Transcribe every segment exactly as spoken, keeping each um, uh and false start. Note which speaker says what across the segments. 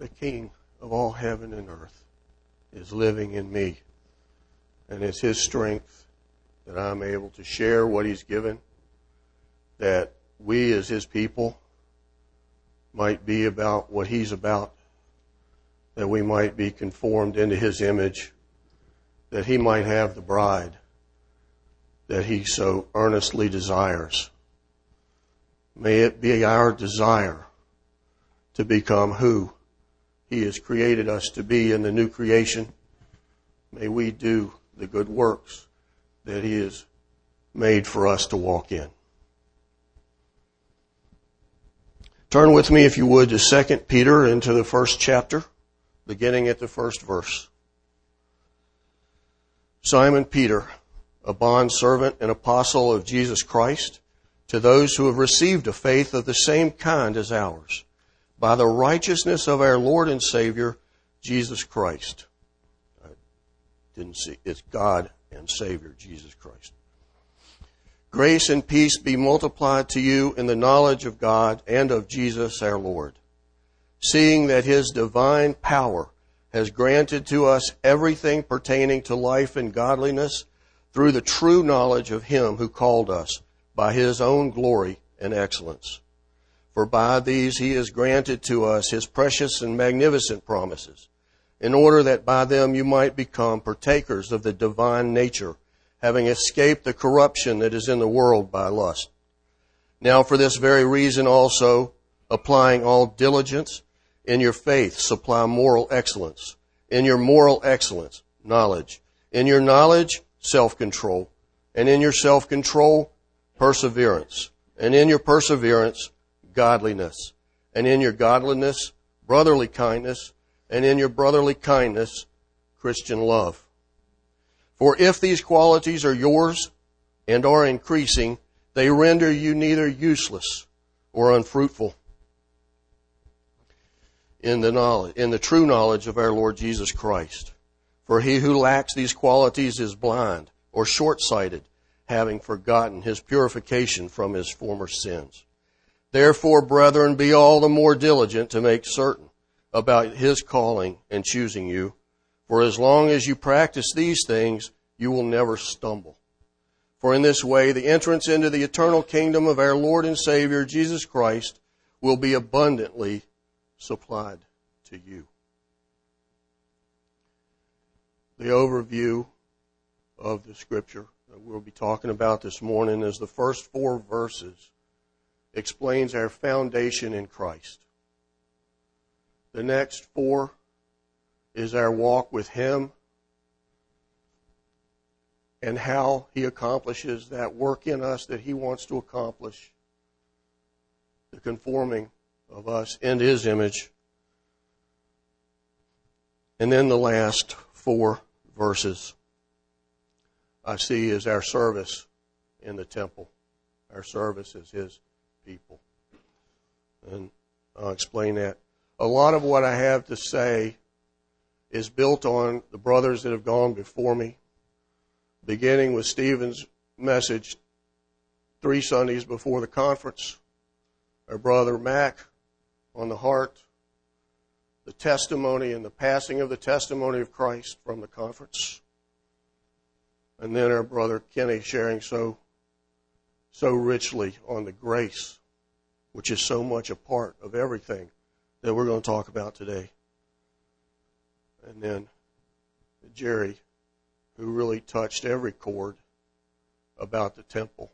Speaker 1: the King of all heaven and earth is living in me. And it's His strength that I'm able to share what He's given, that we as His people might be about what He's about, that we might be conformed into His image, that He might have the bride that He so earnestly desires. May it be our desire to become who He has created us to be in the new creation. May we do the good works that He has made for us to walk in. Turn with me, if you would, to Second Peter, into the first chapter, beginning at the first verse. Simon Peter, a bondservant and apostle of Jesus Christ, to those who have received a faith of the same kind as ours, by the righteousness of our Lord and Savior, Jesus Christ. I didn't see, it's God and Savior, Jesus Christ. Grace and peace be multiplied to you in the knowledge of God and of Jesus our Lord, seeing that His divine power has granted to us everything pertaining to life and godliness through the true knowledge of Him who called us by His own glory and excellence. For by these He has granted to us His precious and magnificent promises, in order that by them you might become partakers of the divine nature, having escaped the corruption that is in the world by lust. Now for this very reason also, applying all diligence, in your faith supply moral excellence, in your moral excellence, knowledge, in your knowledge, self-control, and in your self-control, perseverance, and in your perseverance, godliness, and in your godliness, brotherly kindness, and in your brotherly kindness, Christian love. For if these qualities are yours and are increasing, they render you neither useless or unfruitful in the knowledge, in the true knowledge of our Lord Jesus Christ. For he who lacks these qualities is blind or short-sighted, having forgotten his purification from his former sins. Therefore, brethren, be all the more diligent to make certain about His calling and choosing you. For as long as you practice these things, you will never stumble. For in this way, the entrance into the eternal kingdom of our Lord and Savior, Jesus Christ, will be abundantly supplied to you. The overview of the scripture that we'll be talking about this morning is the first four verses explains our foundation in Christ. The next four is our walk with Him and how He accomplishes that work in us that He wants to accomplish, the conforming of us into His image. And then the last four verses I see is our service in the temple. Our service as His people. And I'll explain that. A lot of what I have to say is built on the brothers that have gone before me, beginning with Stephen's message three Sundays before the conference, our brother Mac on the heart, the testimony and the passing of the testimony of Christ from the conference, and then our brother Kenny sharing so so richly on the grace, which is so much a part of everything that we're going to talk about today. And then Jerry, who really touched every chord about the temple.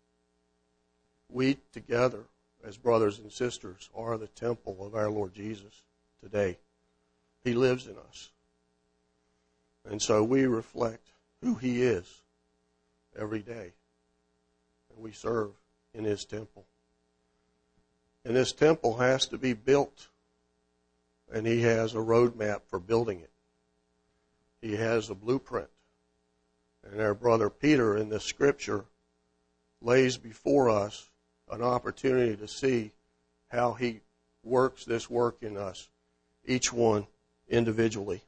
Speaker 1: We together, as brothers and sisters, are the temple of our Lord Jesus today. He lives in us. And so we reflect who He is every day. And we serve in His temple. And this temple has to be built. And He has a roadmap for building it. He has a blueprint. And our brother Peter in this scripture lays before us an opportunity to see how He works this work in us, each one individually.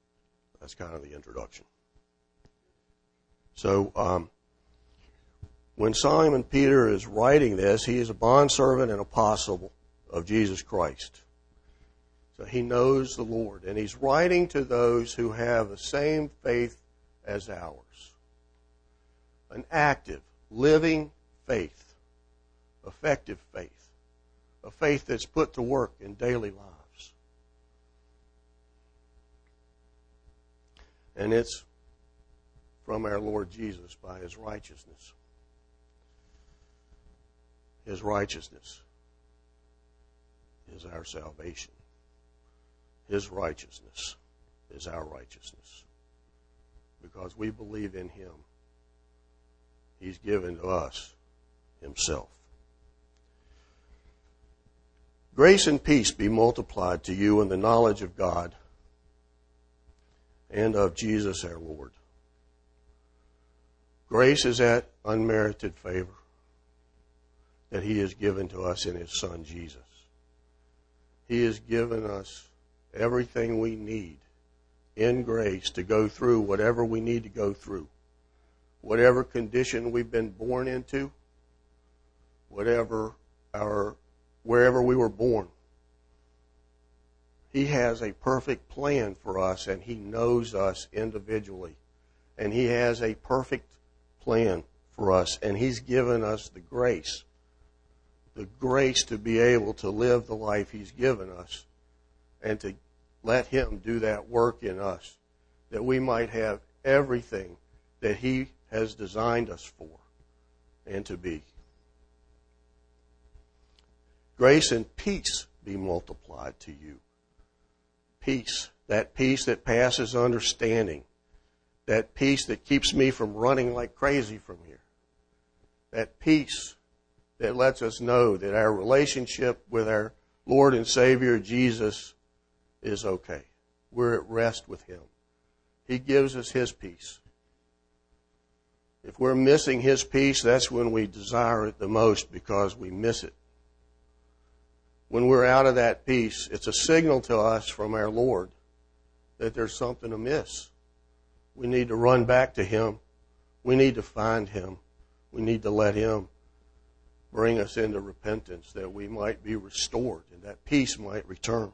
Speaker 1: That's kind of the introduction. So, um, when Simon Peter is writing this, he is a bondservant and apostle of Jesus Christ. So he knows the Lord, and he's writing to those who have the same faith as ours. An active, living faith, effective faith, a faith that's put to work in daily lives. And it's from our Lord Jesus by his righteousness. His righteousness is our salvation. His righteousness is our righteousness. Because we believe in him, he's given to us himself. Grace and peace be multiplied to you in the knowledge of God and of Jesus our Lord. Grace is that unmerited favor that he has given to us in his Son Jesus. He has given us everything we need in grace to go through whatever we need to go through. Whatever condition we've been born into, whatever our, wherever we were born. He has a perfect plan for us, and he knows us individually. And he has a perfect plan for us, and he's given us the grace, the grace to be able to live the life he's given us and to let him do that work in us, that we might have everything that he has designed us for and to be. Grace and peace be multiplied to you. Peace, that peace that passes understanding, that peace that keeps me from running like crazy from here, that peace that lets us know that our relationship with our Lord and Savior Jesus is okay. We're at rest with him. He gives us his peace. If we're missing his peace, that's when we desire it the most because we miss it. When we're out of that peace, it's a signal to us from our Lord that there's something amiss. We need to run back to him. We need to find him. We need to let him bring us into repentance that we might be restored and that peace might return.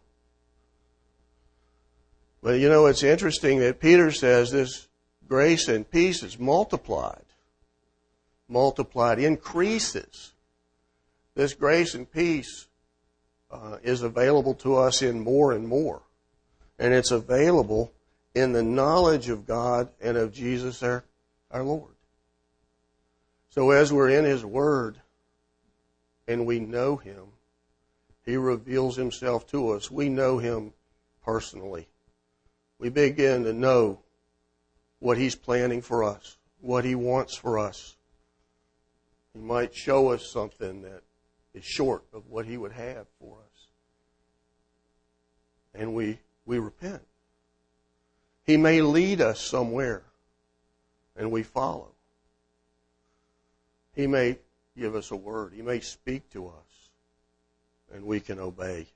Speaker 1: But you know, it's interesting that Peter says this grace and peace is multiplied. Multiplied, increases. This grace and peace uh, is available to us in more and more. And it's available in the knowledge of God and of Jesus our, our Lord. So as we're in his word and we know him, he reveals himself to us. We know him personally. We begin to know what he's planning for us, what he wants for us. He might show us something that is short of what he would have for us. And we, we repent. He may lead us somewhere, and we follow. He may give us a word. He may speak to us, and we can obey.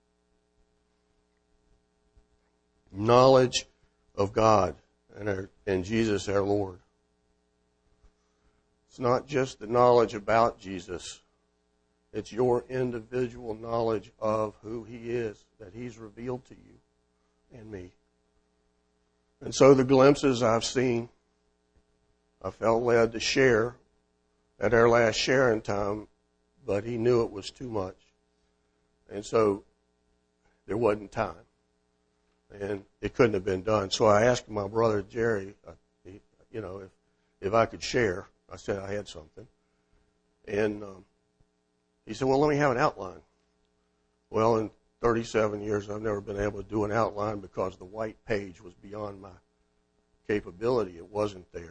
Speaker 1: Knowledge of God and, our, and Jesus our Lord. It's not just the knowledge about Jesus. It's your individual knowledge of who he is that he's revealed to you and me. And so the glimpses I've seen, I felt led to share at our last sharing time, but he knew it was too much. And so there wasn't time. And it couldn't have been done. So I asked my brother Jerry, uh, he, you know, if, if I could share. I said I had something. And um, he said, well, let me have an outline. Well, in thirty-seven years, I've never been able to do an outline because the white page was beyond my capability. It wasn't there.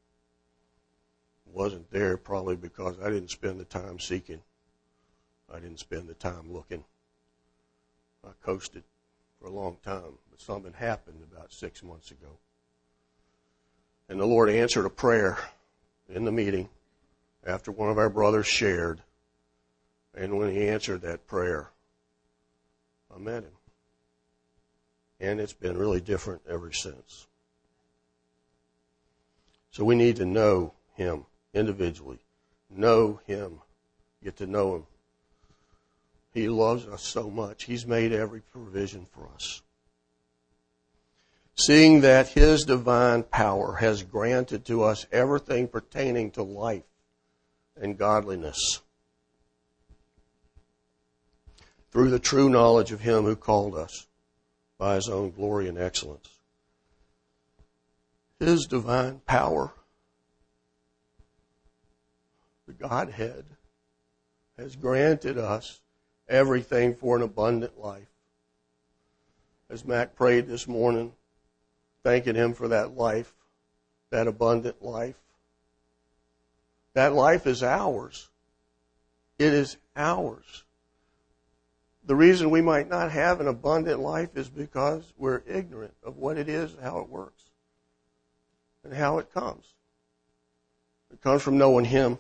Speaker 1: It wasn't there probably because I didn't spend the time seeking. I didn't spend the time looking. I coasted for a long time, but something happened about six months ago. And the Lord answered a prayer in the meeting after one of our brothers shared. And when he answered that prayer, I met him. And it's been really different ever since. So we need to know him individually, know Him, get to know Him. He loves us so much. He's made every provision for us. Seeing that His divine power has granted to us everything pertaining to life and godliness through the true knowledge of Him who called us by His own glory and excellence. His divine power, the Godhead, has granted us everything for an abundant life. As Mac prayed this morning, thanking Him for that life, that abundant life. That life is ours. It is ours. The reason we might not have an abundant life is because we're ignorant of what it is, how it works, and how it comes. It comes from knowing Him.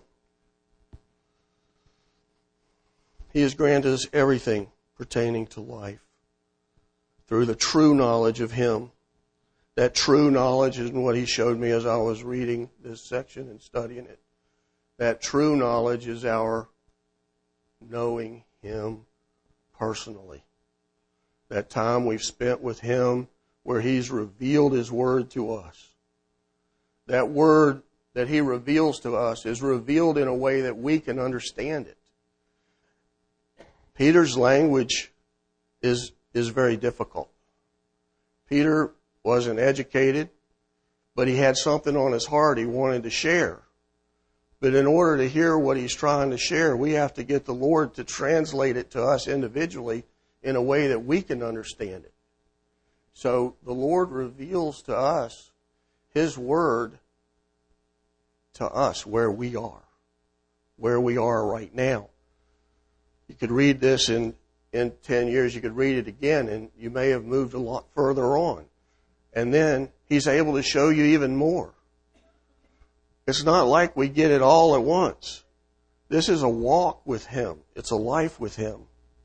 Speaker 1: He has granted us everything pertaining to life through the true knowledge of Him. That true knowledge is what He showed me as I was reading this section and studying it. That true knowledge is our knowing Him personally. That time we've spent with Him where He's revealed His Word to us. That Word that He reveals to us is revealed in a way that we can understand it. Peter's language is, is very difficult. Peter wasn't educated, but he had something on his heart he wanted to share. But in order to hear what he's trying to share, we have to get the Lord to translate it to us individually in a way that we can understand it. So the Lord reveals to us His Word to us where we are, where we are right now. You could read this in, in ten years, you could read it again, and you may have moved a lot further on. And then He's able to show you even more. It's not like we get it all at once. This is a walk with Him. It's a life with Him.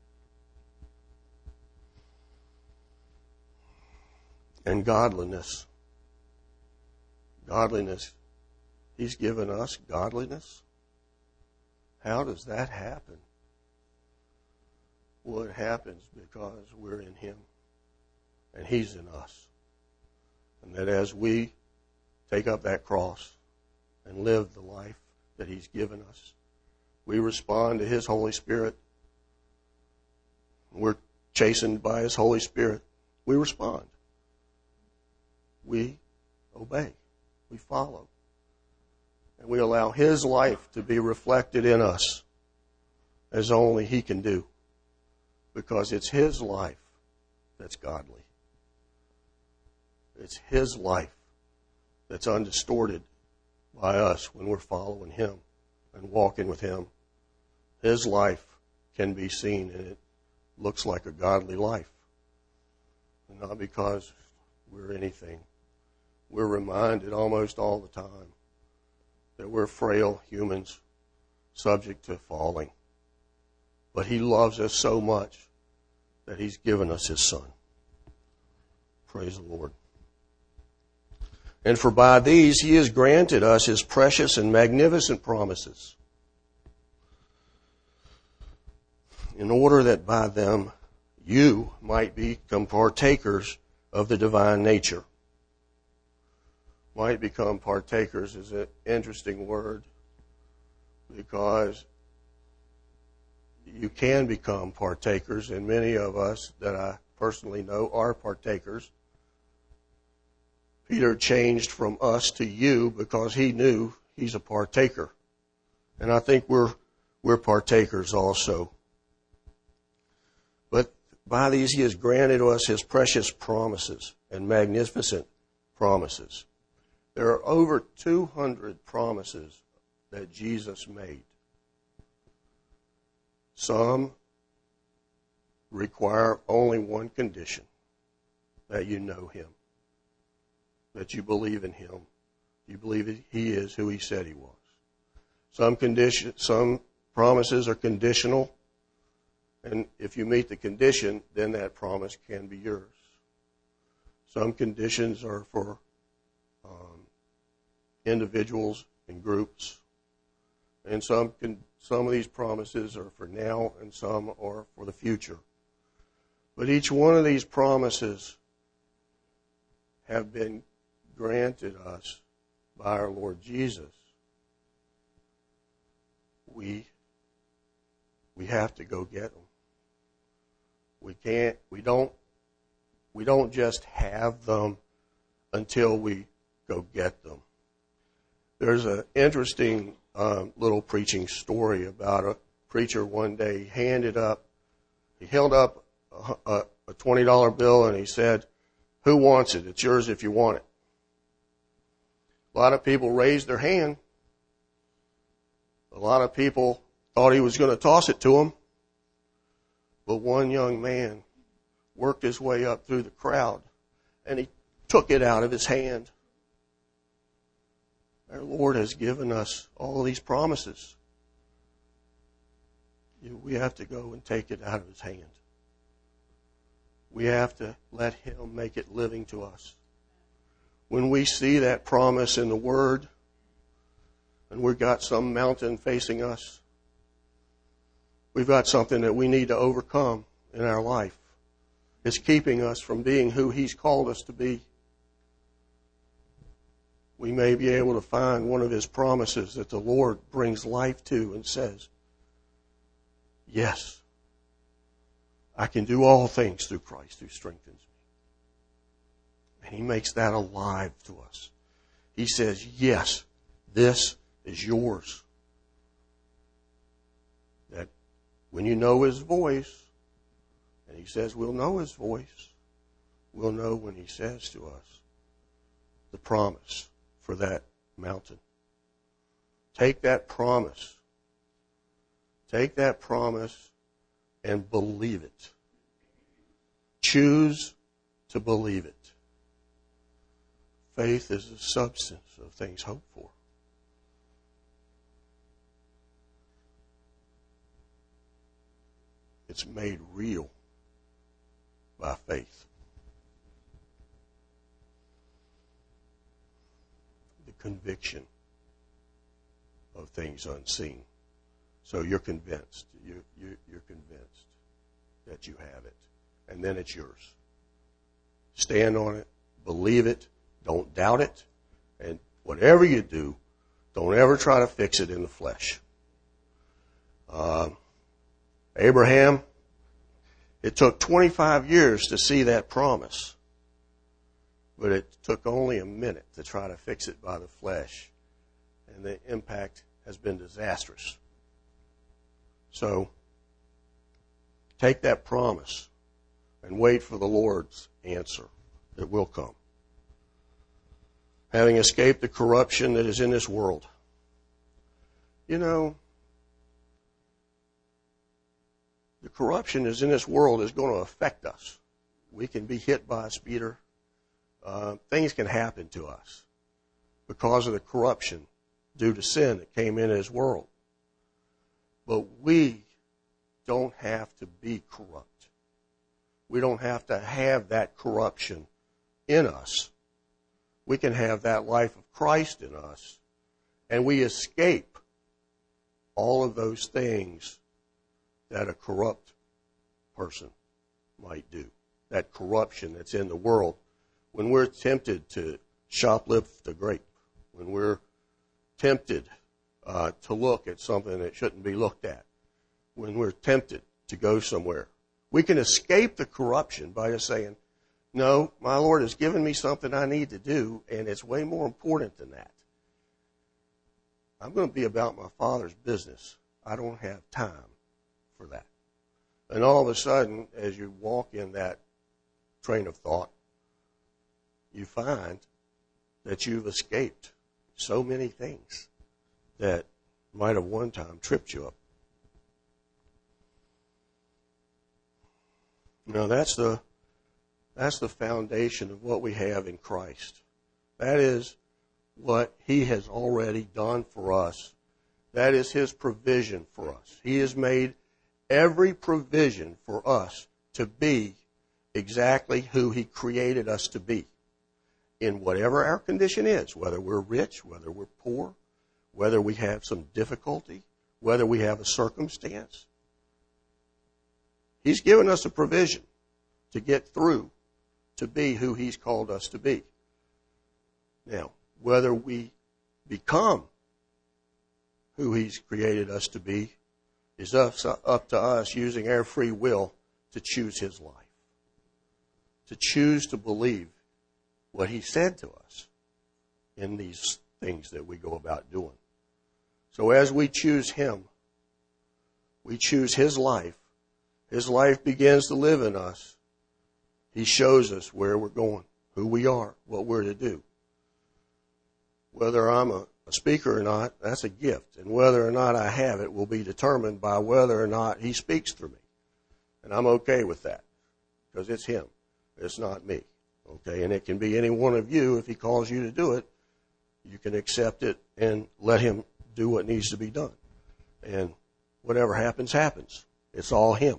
Speaker 1: And godliness. Godliness. He's given us godliness. How does that happen? Well, it happens because we're in Him and He's in us. And that as we take up that cross and live the life that He's given us, we respond to His Holy Spirit. We're chastened by His Holy Spirit. We respond. We obey. We follow. And we allow His life to be reflected in us as only He can do. Because it's His life that's godly. It's His life that's undistorted by us when we're following Him and walking with Him. His life can be seen, and it looks like a godly life. And not because we're anything. We're reminded almost all the time that we're frail humans subject to falling. But He loves us so much that He's given us His Son. Praise the Lord. And for by these He has granted us His precious and magnificent promises, in order that by them you might become partakers of the divine nature. Might become partakers is an interesting word, because you can become partakers, and many of us that I personally know are partakers. Peter changed from us to you because he knew he's a partaker. And I think we're we're partakers also. But by these He has granted us His precious promises and magnificent promises. There are over two hundred promises that Jesus made. Some require only one condition, that you know Him, that you believe in Him, you believe He is who He said He was. Some condition, some promises are conditional, and if you meet the condition, then that promise can be yours. Some conditions are for um, individuals and groups. And some can, some of these promises are for now and some are for the future. But each one of these promises have been granted us by our Lord Jesus. We, we have to go get them. We can't, we don't, we don't just have them until we go get them. There's an interesting uh, little preaching story about a preacher one day. He handed up, he held up a, a, a twenty dollar bill and he said, "Who wants it? It's yours if you want it." A lot of people raised their hand. A lot of people thought he was going to toss it to them. But one young man worked his way up through the crowd and he took it out of his hand. Our Lord has given us all of these promises. We have to go and take it out of his hand. We have to let him make it living to us. When we see that promise in the Word, and we've got some mountain facing us, we've got something that we need to overcome in our life. It's keeping us from being who he's called us to be. We may be able to find one of his promises that the Lord brings life to and says, "Yes, I can do all things through Christ who strengthens me." And he makes that alive to us. He says, "Yes, this is yours." That when you know his voice, and he says we'll know his voice, we'll know when he says to us the promise for that mountain. Take that promise. Take that promise and believe it. Choose to believe it. Faith is the substance of things hoped for. It's made real by faith. The conviction of things unseen. So you're convinced. You, you, you're convinced that you have it. And then it's yours. Stand on it. Believe it. Don't doubt it. And whatever you do, don't ever try to fix it in the flesh. Uh, Abraham, it took twenty-five years to see that promise. But it took only a minute to try to fix it by the flesh. And the impact has been disastrous. So, take that promise and wait for the Lord's answer that will come. Having escaped the corruption that is in this world. You know, the corruption that is in this world is going to affect us. We can be hit by a speeder. Uh, things can happen to us because of the corruption due to sin that came into this world. But we don't have to be corrupt. We don't have to have that corruption in us. We can have that life of Christ in us, and we escape all of those things that a corrupt person might do. That corruption that's in the world. When we're tempted to shoplift the grape, when we're tempted uh, to look at something that shouldn't be looked at, when we're tempted to go somewhere, we can escape the corruption by just saying, "No, my Lord has given me something I need to do, and it's way more important than that. I'm going to be about my Father's business. I don't have time for that." And all of a sudden, as you walk in that train of thought, you find that you've escaped so many things that might have one time tripped you up. Now that's the that's the foundation of what we have in Christ. That is what he has already done for us. That is his provision for us. He has made every provision for us to be exactly who he created us to be. In whatever our condition is, whether we're rich, whether we're poor, whether we have some difficulty, whether we have a circumstance. He's given us a provision to get through, to be who He's called us to be. Now, whether we become who He's created us to be is up, up to us using our free will to choose His life, to choose to believe what He said to us in these things that we go about doing. So as we choose Him, we choose His life. His life begins to live in us. He shows us where we're going, who we are, what we're to do. Whether I'm a, a speaker or not, that's a gift. And whether or not I have it will be determined by whether or not He speaks through me. And I'm okay with that because it's Him. It's not me. Okay, and it can be any one of you. If He calls you to do it, you can accept it and let Him do what needs to be done. And whatever happens, happens. It's all Him.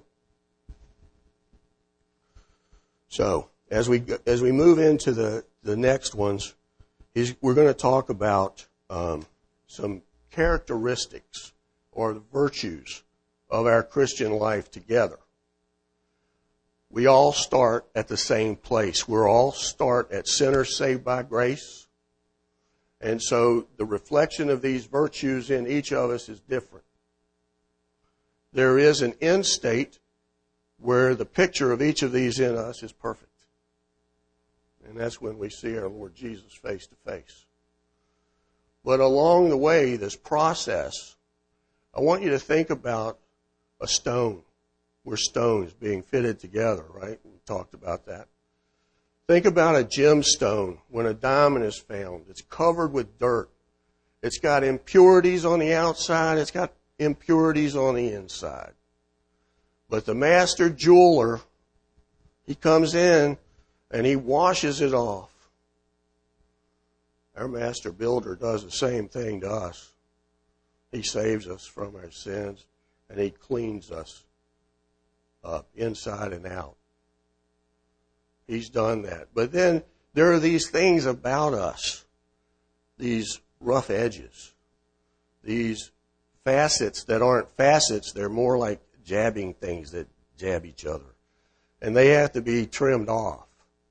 Speaker 1: So as we as we move into the, the next ones, is we're going to talk about um, some characteristics or the virtues of our Christian life together. We all start at the same place. We all start at sinners saved by grace. And so the reflection of these virtues in each of us is different. There is an end state where the picture of each of these in us is perfect. And that's when we see our Lord Jesus face to face. But along the way, this process, I want you to think about a stone. We're stones being fitted together, right? We talked about that. Think about a gemstone when a diamond is found. It's covered with dirt. It's got impurities on the outside. It's got impurities on the inside. But the master jeweler, he comes in and he washes it off. Our master builder does the same thing to us. He saves us from our sins and He cleans us up inside and out. He's done that. But then there are these things about us, these rough edges, these facets that aren't facets. They're more like jabbing things that jab each other. And they have to be trimmed off.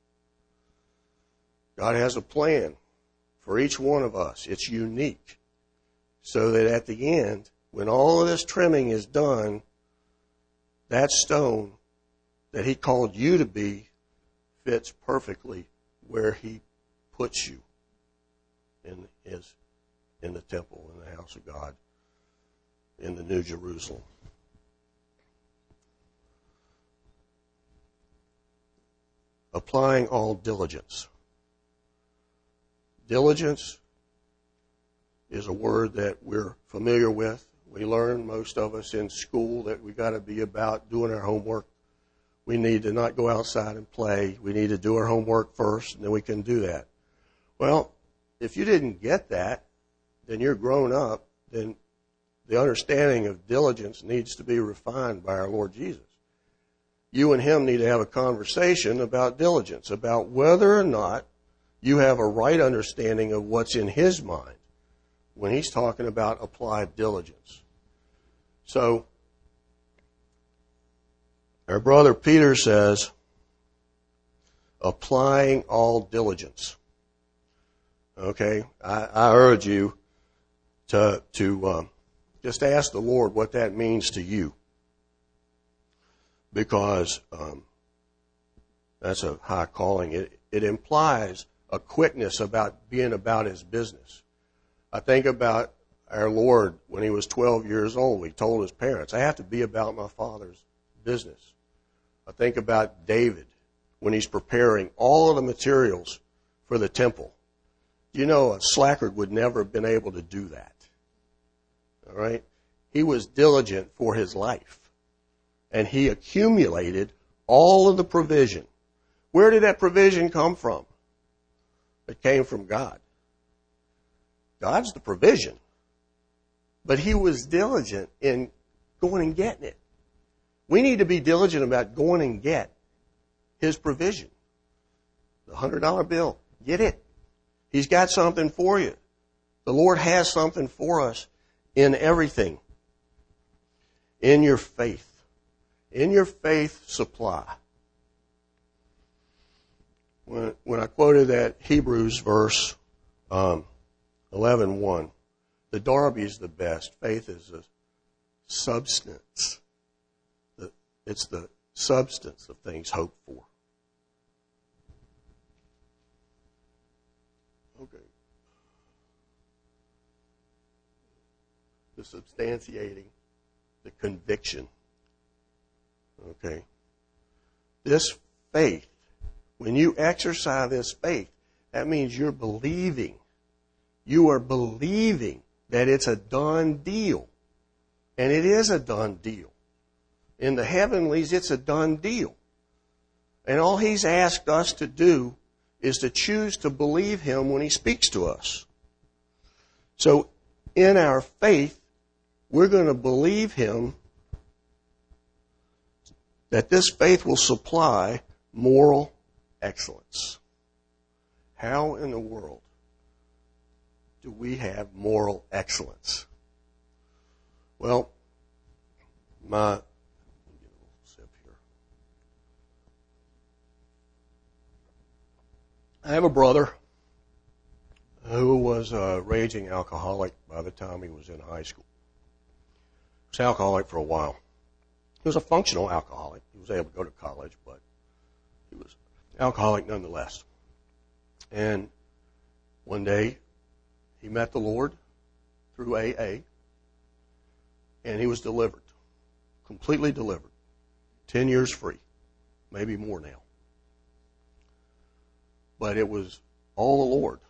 Speaker 1: God has a plan for each one of us. It's unique. So that at the end, when all of this trimming is done, that stone that He called you to be fits perfectly where He puts you in his, in the temple, in the house of God, in the New Jerusalem. Applying all diligence. Diligence is a word that we're familiar with. We learn, most of us in school, that we got to be about doing our homework. We need to not go outside and play. We need to do our homework first, and then we can do that. Well, if you didn't get that, then you're grown up, then the understanding of diligence needs to be refined by our Lord Jesus. You and Him need to have a conversation about diligence, about whether or not you have a right understanding of what's in His mind when He's talking about applied diligence. So, our brother Peter says, applying all diligence. Okay, I, I urge you to to um, just ask the Lord what that means to you, because um, that's a high calling. It it implies a quickness about being about His business. I think about our Lord when He was twelve years old. He told His parents, I have to be about my Father's business. I think about David when he's preparing all of the materials for the temple. You know, a slacker would never have been able to do that. All right? He was diligent for his life. And he accumulated all of the provision. Where did that provision come from? It came from God. God's the provision. But he was diligent in going and getting it. We need to be diligent about going and get His provision. The one hundred dollar bill, get it. He's got something for you. The Lord has something for us in everything. In your faith. In your faith supply. When, when I quoted that Hebrews verse um, eleven one, the Darby is the best. Faith is a substance. It's the substance of things hoped for. Okay. The substantiating, the conviction. Okay. This faith, when you exercise this faith, that means you're believing. You are believing that it's a done deal. And it is a done deal. In the heavenlies, it's a done deal. And all He's asked us to do is to choose to believe Him when He speaks to us. So, in our faith, we're going to believe Him that this faith will supply moral excellence. How in the world do we have moral excellence? Well, my I have a brother who was a raging alcoholic by the time he was in high school. He was alcoholic for a while. He was a functional alcoholic. He was able to go to college, but he was alcoholic nonetheless. And one day, he met the Lord through A A, and he was delivered, completely delivered, ten years free, maybe more now. But it was all the Lord.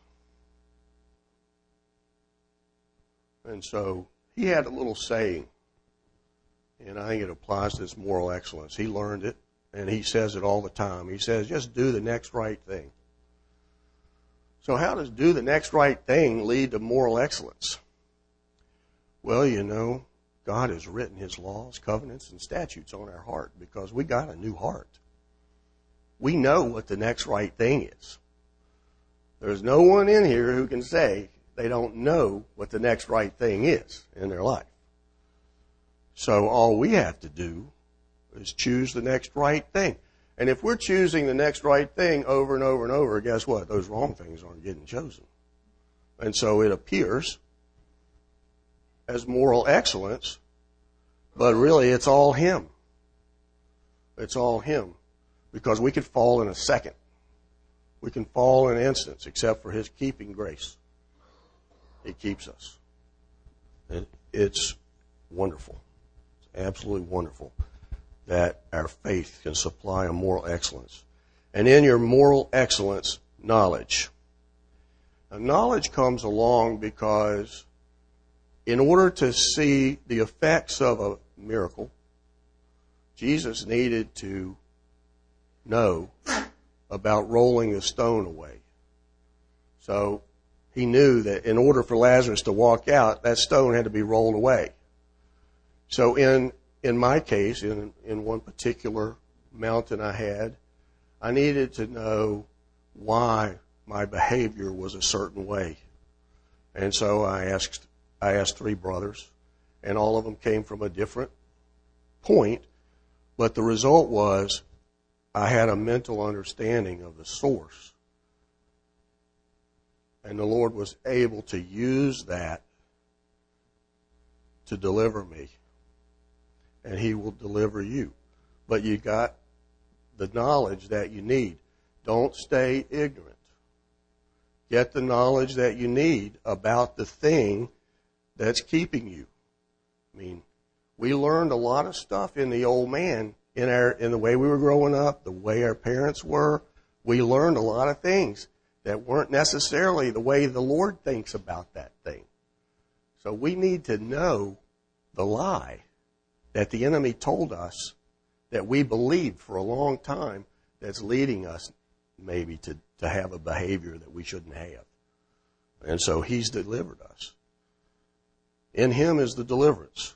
Speaker 1: And so he had a little saying, and I think it applies to this moral excellence. He learned it, and he says it all the time. He says, just do the next right thing. So how does do the next right thing lead to moral excellence? Well, you know, God has written His laws, covenants, and statutes on our heart because we got a new heart. We know what the next right thing is. There's no one in here who can say they don't know what the next right thing is in their life. So all we have to do is choose the next right thing. And if we're choosing the next right thing over and over and over, guess what? Those wrong things aren't getting chosen. And so it appears as moral excellence, but really it's all Him. It's all Him. Because we could fall in a second. We can fall in an instant, except for His keeping grace. He keeps us. And it's wonderful. It's absolutely wonderful that our faith can supply a moral excellence. And in your moral excellence, knowledge. Now, knowledge comes along because in order to see the effects of a miracle, Jesus needed to know about rolling a stone away. So He knew that in order for Lazarus to walk out, that stone had to be rolled away. So in in my case, in in one particular mountain I had, I needed to know why my behavior was a certain way. And so I asked I asked three brothers, and all of them came from a different point, but the result was I had a mental understanding of the source. And the Lord was able to use that to deliver me. And He will deliver you. But you got the knowledge that you need. Don't stay ignorant. Get the knowledge that you need about the thing that's keeping you. I mean, we learned a lot of stuff in the old man, in our in the way we were growing up, the way our parents were. We learned a lot of things that weren't necessarily the way the Lord thinks about that thing. So we need to know the lie that the enemy told us that we believed for a long time that's leading us maybe to, to have a behavior that we shouldn't have. And so He's delivered us. In Him is the deliverance.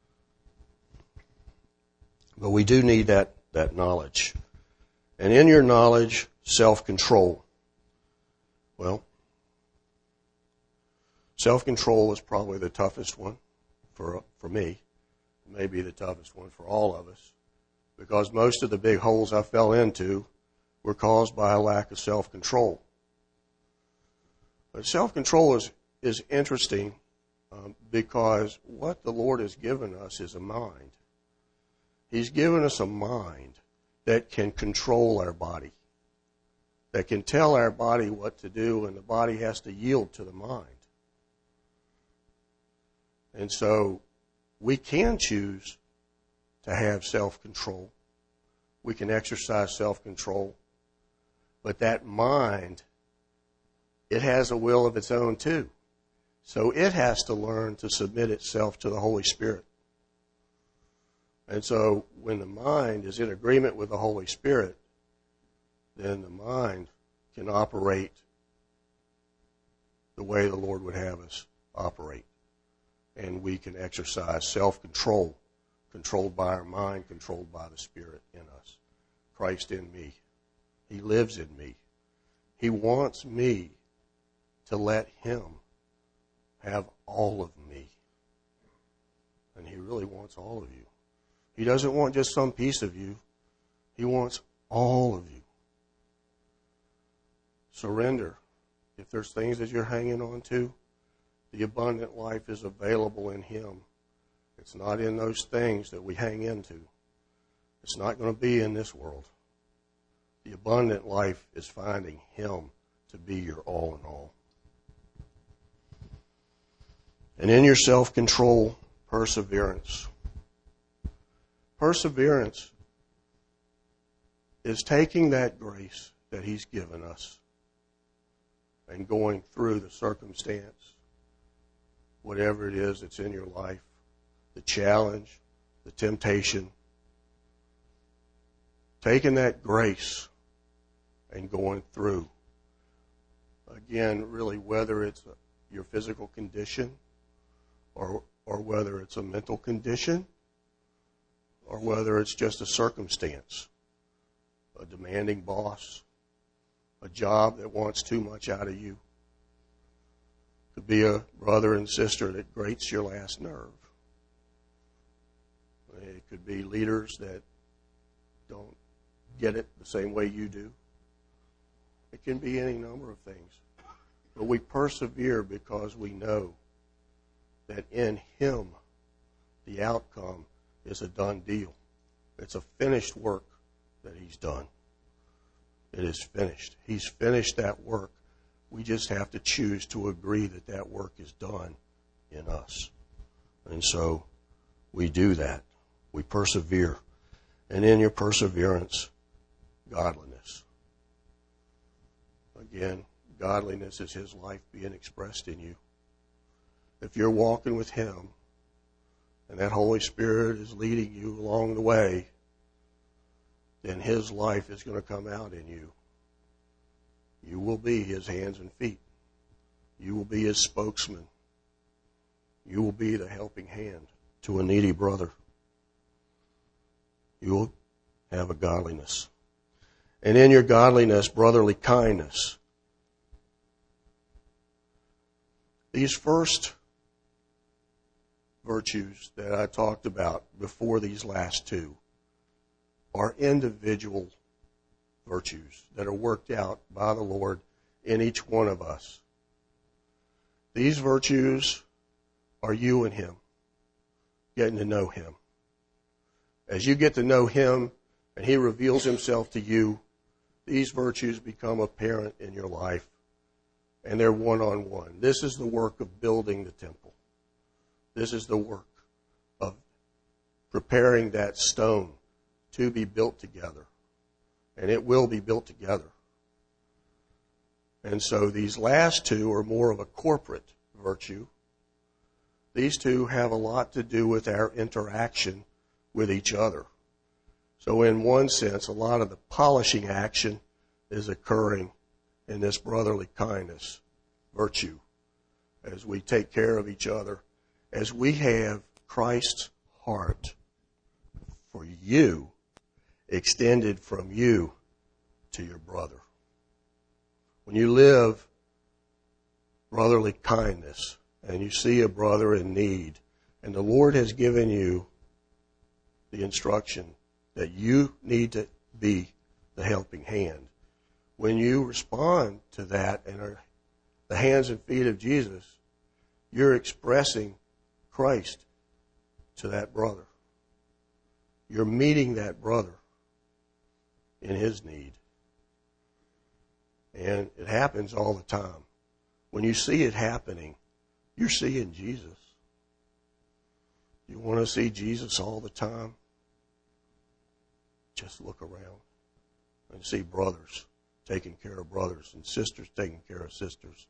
Speaker 1: But we do need that, that knowledge. And in your knowledge, self-control. Well, Self-control is probably the toughest one for for me. It may be the toughest one for all of us, because most of the big holes I fell into were caused by a lack of self-control. But self-control is, is interesting um, because what the Lord has given us is a mind. He's given us a mind that can control our body, that can tell our body what to do, and the body has to yield to the mind. And so we can choose to have self-control. We can exercise self-control. But that mind, it has a will of its own too. So it has to learn to submit itself to the Holy Spirit. And so when the mind is in agreement with the Holy Spirit, then the mind can operate the way the Lord would have us operate. And we can exercise self-control, controlled by our mind, controlled by the Spirit in us. Christ in me. He lives in me. He wants me to let Him have all of me. And He really wants all of you. He doesn't want just some piece of you. He wants all of you. Surrender. If there's things that you're hanging on to, the abundant life is available in Him. It's not in those things that we hang into. It's not going to be in this world. The abundant life is finding Him to be your all in all. And in your self-control, perseverance. Perseverance is taking that grace that He's given us and going through the circumstance, whatever it is that's in your life, the challenge, the temptation, taking that grace and going through. Again, really, whether it's your physical condition or or whether it's a mental condition or whether it's just a circumstance, a demanding boss, a job that wants too much out of you. It could be a brother and sister that grates your last nerve. It could be leaders that don't get it the same way you do. It can be any number of things. But we persevere because we know that in Him the outcome is a done deal. It's a finished work that He's done. It is finished. He's finished that work. We just have to choose to agree that that work is done in us. And so we do that. We persevere. And in your perseverance, godliness. Again, godliness is His life being expressed in you. If you're walking with Him and that Holy Spirit is leading you along the way, then His life is going to come out in you. You will be His hands and feet. You will be His spokesman. You will be the helping hand to a needy brother. You will have a godliness. And in your godliness, brotherly kindness. These first virtues that I talked about before these last two are individual virtues that are worked out by the Lord in each one of us. These virtues are you and Him, getting to know Him. As you get to know Him and He reveals Himself to you, these virtues become apparent in your life, and they're one-on-one. This is the work of building the temple. This is the work of preparing that stone to be built together. And it will be built together. And so these last two are more of a corporate virtue. These two have a lot to do with our interaction with each other. So in one sense, a lot of the polishing action is occurring in this brotherly kindness virtue as we take care of each other, as we have Christ's heart for you extended from you to your brother. When you live brotherly kindness, and you see a brother in need, and the Lord has given you the instruction that you need to be the helping hand, when you respond to that and are the hands and feet of Jesus, you're expressing Christ to that brother. You're meeting that brother in his need. And it happens all the time. When you see it happening, you're seeing Jesus. You want to see Jesus all the time? Just look around and see brothers taking care of brothers and sisters taking care of sisters.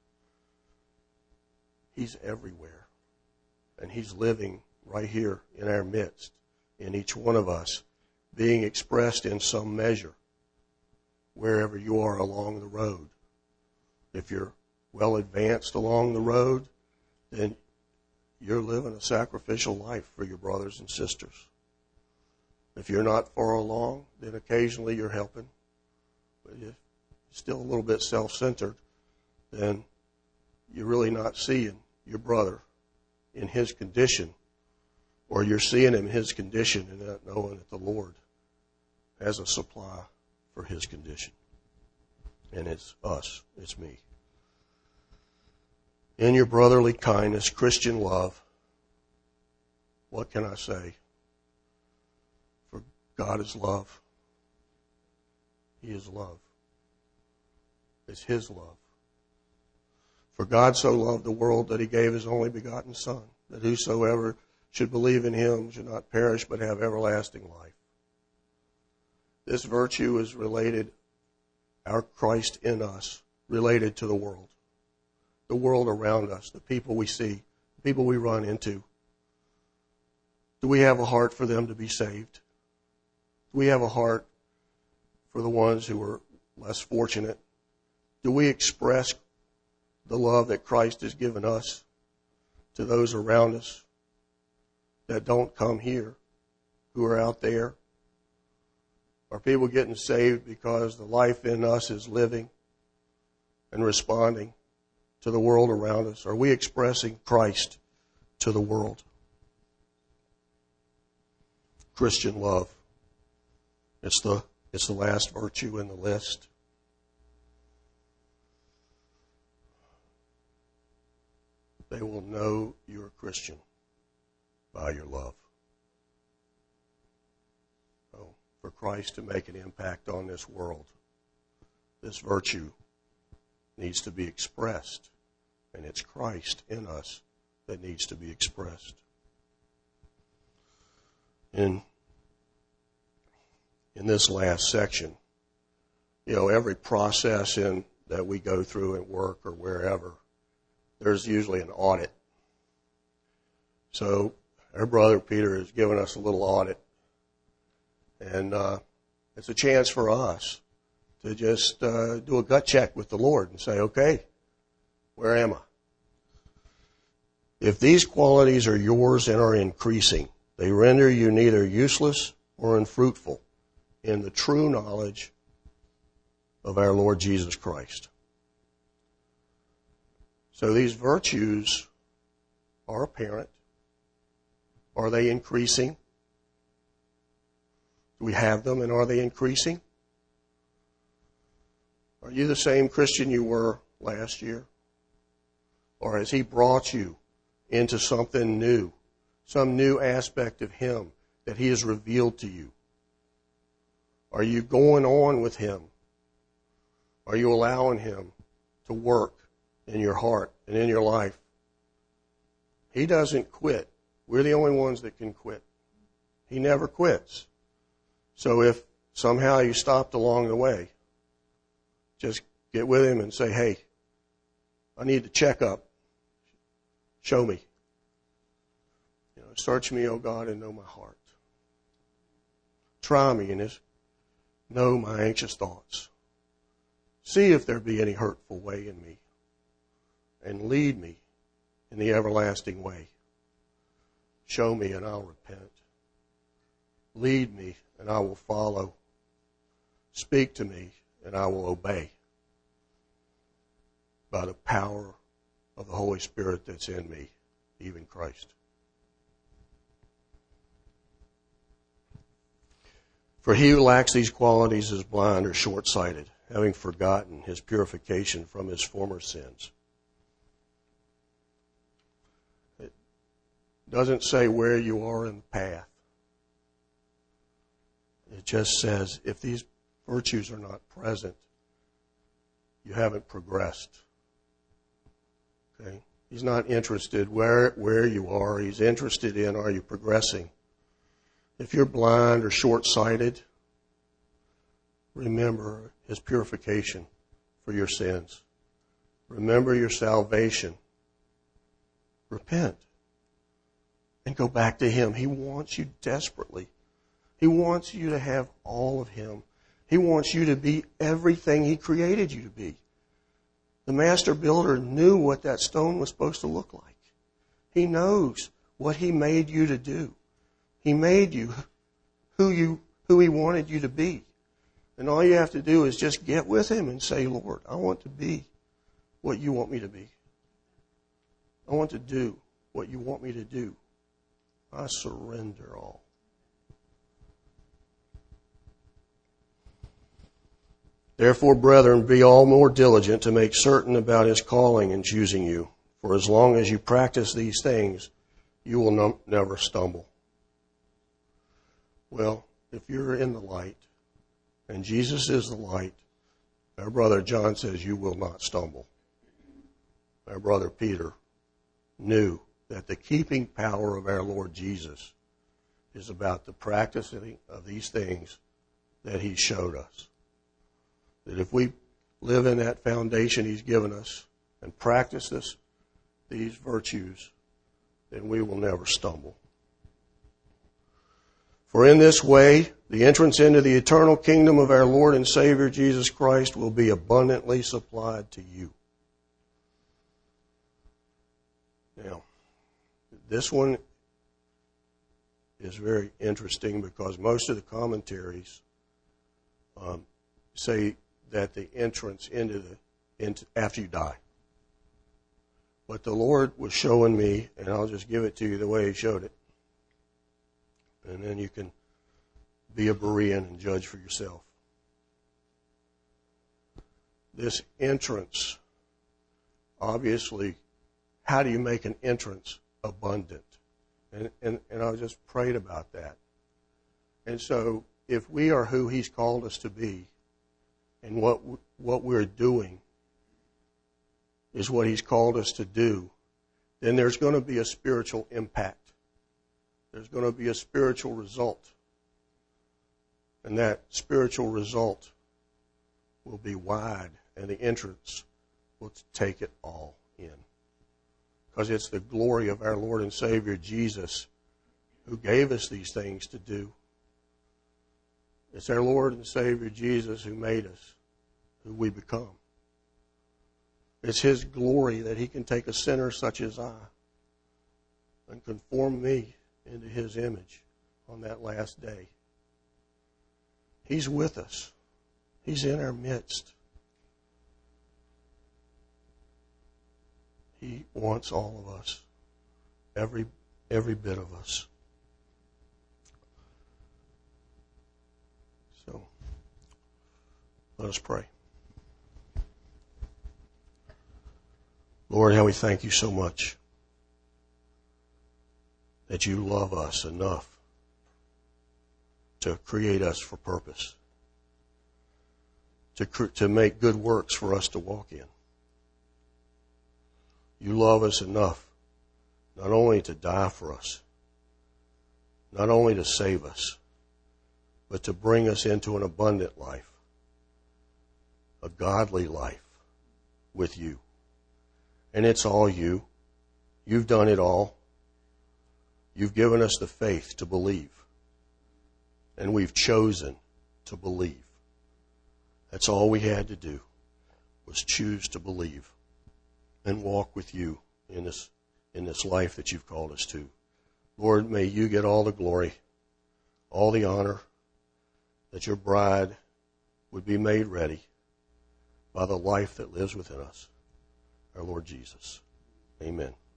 Speaker 1: He's everywhere. And he's living right here in our midst, in each one of us, being expressed in some measure wherever you are along the road. If you're well advanced along the road, then you're living a sacrificial life for your brothers and sisters. If you're not far along, then occasionally you're helping. But if you're still a little bit self-centered, then you're really not seeing your brother in his condition, or you're seeing him in his condition and not knowing that the Lord has a supply for his condition. And it's us, it's me. In your brotherly kindness, Christian love, what can I say? For God is love. He is love. It's his love. For God so loved the world that he gave his only begotten Son, that whosoever should believe in him should not perish but have everlasting life. This virtue is related, our Christ in us, related to the world. The world around us, the people we see, the people we run into. Do we have a heart for them to be saved? Do we have a heart for the ones who are less fortunate? Do we express the love that Christ has given us to those around us that don't come here, who are out there? Are people getting saved because the life in us is living and responding to the world around us? Are we expressing Christ to the world? Christian love. It's the, it's the last virtue in the list. They will know you're a Christian by your love. So, for Christ to make an impact on this world, this virtue needs to be expressed, and it's Christ in us that needs to be expressed. In, in this last section, you know, every process in that we go through at work or wherever, there's usually an audit. So our brother Peter has given us a little audit. And uh, it's a chance for us to just uh, do a gut check with the Lord and say, okay, where am I? If these qualities are yours and are increasing, they render you neither useless or unfruitful in the true knowledge of our Lord Jesus Christ. So these virtues are apparent. Are they increasing? Do we have them, and are they increasing? Are you the same Christian you were last year? Or has he brought you into something new, some new aspect of him that he has revealed to you? Are you going on with him? Are you allowing him to work in your heart and in your life? He doesn't quit. We're the only ones that can quit. He never quits. So if somehow you stopped along the way, just get with him and say, hey, I need to check up. Show me. You know, search me, O God, and know my heart. Try me and know my anxious thoughts. See if there be any hurtful way in me, and lead me in the everlasting way. Show me and I'll repent. Lead me and I will follow. Speak to me and I will obey. By the power of the Holy Spirit that's in me, even Christ. For he who lacks these qualities is blind or short-sighted, having forgotten his purification from his former sins. It doesn't say where you are in the path. It just says if these virtues are not present, you haven't progressed. Okay? He's not interested where where you are. He's interested in, are you progressing? If you're blind or short-sighted, remember his purification for your sins. Remember your salvation. Repent and go back to him. He wants you desperately. He wants you to have all of him. He wants you to be everything he created you to be. The master builder knew what that stone was supposed to look like. He knows what he made you to do. He made you who you who he wanted you to be. And all you have to do is just get with him and say, Lord, I want to be what you want me to be. I want to do what you want me to do. I surrender all. Therefore, brethren, be all more diligent to make certain about his calling and choosing you. For as long as you practice these things, you will no, never stumble. Well, if you're in the light, and Jesus is the light, our brother John says you will not stumble. Our brother Peter knew that the keeping power of our Lord Jesus is about the practicing of these things that he showed us. That if we live in that foundation he's given us and practice this, these virtues, then we will never stumble. For in this way, the entrance into the eternal kingdom of our Lord and Savior Jesus Christ will be abundantly supplied to you. Now, this one is very interesting because most of the commentaries um, say that the entrance into the into after you die. But the Lord was showing me, and I'll just give it to you the way he showed it. And then you can be a Berean and judge for yourself. This entrance, obviously, how do you make an entrance abundant? And, and, and I just prayed about that. And so if we are who he's called us to be, and what what we're doing is what he's called us to do, then there's going to be a spiritual impact. There's going to be a spiritual result. And that spiritual result will be wide, and the entrance will take it all in. Because it's the glory of our Lord and Savior Jesus who gave us these things to do. It's our Lord and Savior Jesus who made us, who we become. It's his glory that he can take a sinner such as I and conform me into his image on that last day. He's with us. He's in our midst. He wants all of us, every every bit of us. So, let us pray. Lord, how we thank you so much that you love us enough to create us for purpose, to cre- to make good works for us to walk in. You love us enough not only to die for us, not only to save us, but to bring us into an abundant life, a godly life with you. And it's all you. You've done it all. You've given us the faith to believe. And we've chosen to believe. That's all we had to do, was choose to believe and walk with you in this in this life that you've called us to. Lord, may you get all the glory, all the honor, that your bride would be made ready by the life that lives within us, our Lord Jesus. Amen.